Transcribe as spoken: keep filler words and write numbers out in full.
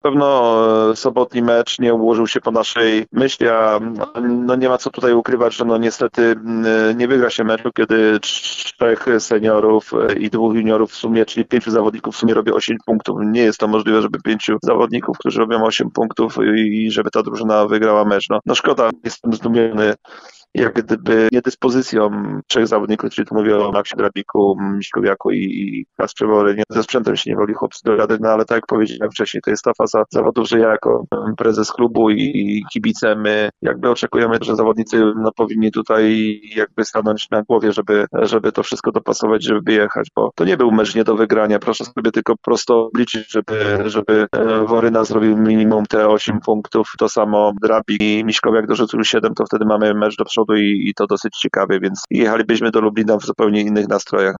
pewno e, sobotni mecz nie ułożył się po naszej myśli, a no nie ma co tutaj ukrywać, że no niestety m, nie wygra się meczu, kiedy trzech seniorów e, i dwóch juniorów w sumie, czyli pięciu zawodników w sumie robi osiem punktów. Nie jest to możliwe, żeby pięciu zawodników, którzy robią osiem punktów i żeby ta drużyna wygrała mecz. No, no szkoda, jestem zdumiony jak gdyby niedyspozycją trzech zawodników, czyli tu mówię o Maxie Drabiku, Miśkowiaku i, i Kasprze Worynie. Ze sprzętem się nie woli chłopcy dogadać, no ale tak jak powiedziałem wcześniej, to jest ta faza zawodów, że ja jako prezes klubu i, i kibice my jakby oczekujemy, że zawodnicy no, powinni tutaj jakby stanąć na głowie, żeby, żeby to wszystko dopasować, żeby jechać, bo to nie był mecz nie do wygrania. Proszę sobie tylko prosto obliczyć, żeby, żeby Woryna zrobił minimum te osiem punktów, to samo Drabik i Miśkowiak dorzucił siedem, to wtedy mamy mecz do przodu i, i to dosyć ciekawie, więc jechalibyśmy do Lublina w zupełnie innych nastrojach.